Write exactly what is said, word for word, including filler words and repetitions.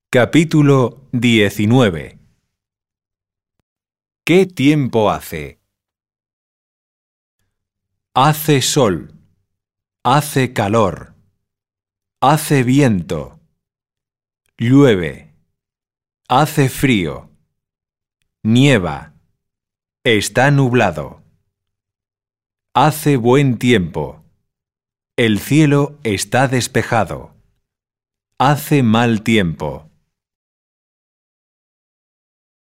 Capítulo diecinueve. ¿Qué tiempo hace? Hace sol, hace calor, hace viento, llueve, hace frío, nieva, está nublado, hace buen tiempo, el cielo está despejado, hace mal tiempo.